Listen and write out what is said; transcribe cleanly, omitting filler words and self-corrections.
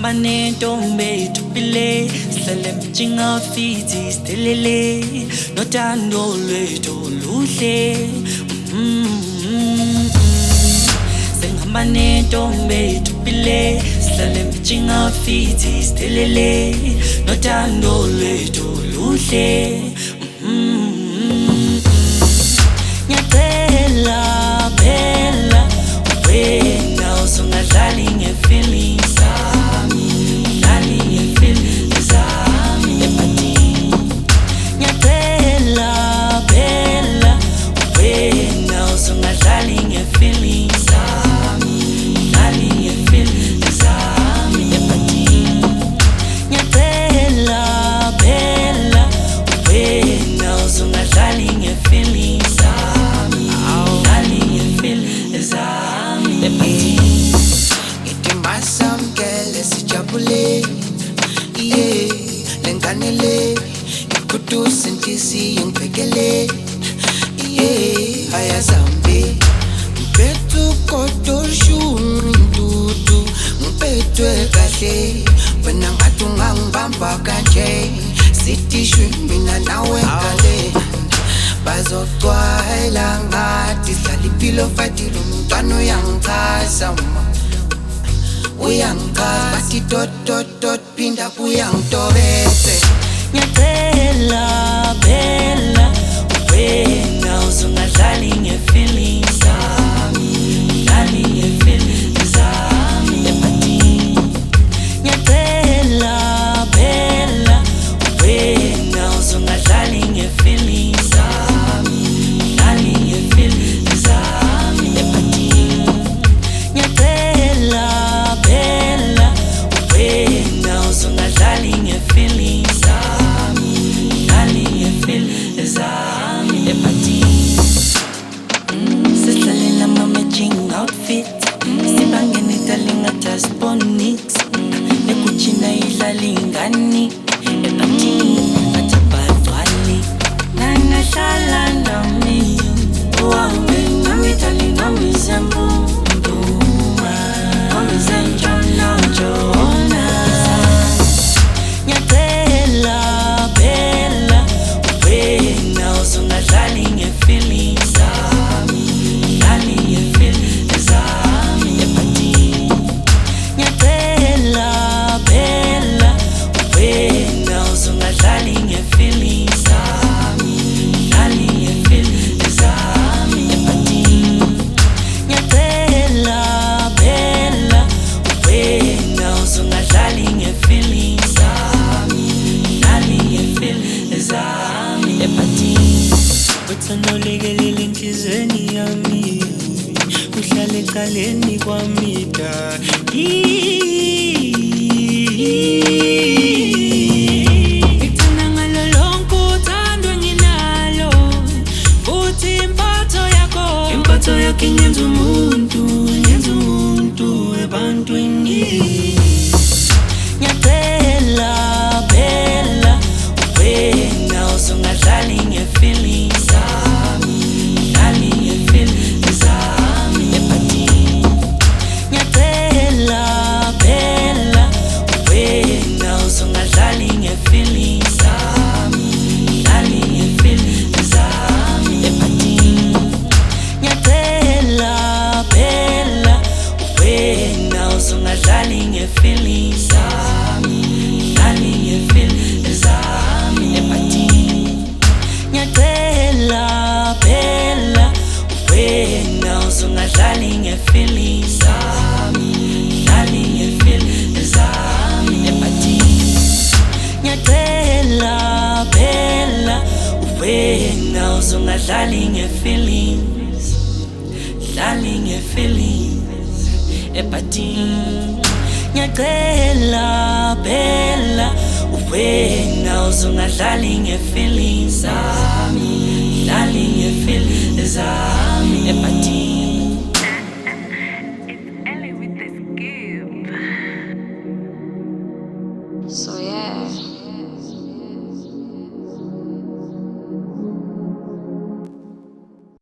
nentombi tupile sihlale mjinga outfits stelele nothando lwethu luhle sengihamba nentombi tupile sihlale mjinga outfits stelele nothando lwethu luhle Nyatela bella wena usungadlali nge-feelings zami dlali nge-feelings zami ephathini Nyatela bella wena usungadlali nge-feelings zami dlali nge-feelings zami ephathini Nyatela bella wena usungadlali nge-feelings zami dlali nge-feelings zami ephathini Ngitimbasamkele sijabule yeah lenganele ikuduse ntisi ngibhekele yeah ayazambe mpethu kodoshuni ndudu mpethwe kahle wena ngathi ungangibamba kanje sitishwe mina nawe ngale bazocwayela ngathi sidlala impilo fatile umntwana uyangichaza uyangichaza bathi dot phinda kuyangitobethe Nyatela bella wena usungadlali nge-feelings zami dlali nge-feelings zami ephathini Nyatela bella wena usungadlali nge-feelings zami dlali nge-feelings zami ephathini Nyatela bella wena usungadlali nge-feelings zami dlali nge-feelings zami ephathini Sihlalela ma-matching outfit sibangene italinga tasponics nekuchina idlala ingani ephathini athi badwali nangahlala nami uhambe nami italinga mizembunduma omizenjona jona Nyatela bella wena usungadlali nge-feelings zami dlali nge-feelings zami ephathini Nyatela bella wena usungadlali nge-feelings zami dlali nge-feelings zami ephathini Nyatela bella wena usungadlali nge-feelings zami dlali nge-feelings zami ephathini Uthando lekelele enhlizweni yami uhlale eceleni kwami Ngithanda ngalo lonke uthando nginalo futhi impatho yakho ingenza umuntu ebantwini Nyatela bella wena usungadlali nge-feelings zami dlali nge-feelings zami ephathini Nyatela bella wena usungadlali nge-feelings zami dlali nge-feelings zami ephathini Nyatela bella wena usungadlali nge-feelings zami dlali nge-feelings zami ephathini Nyatela bella wena usungadlali nge-feelings zami dlali nge-feelings zami ephathini Nyatela bella wena usungadlali nge-feelings dlali nge-feelings ephathini Nyatela bella wena usungadlali nge-feelings zami dlali nge-feelings zami ephathini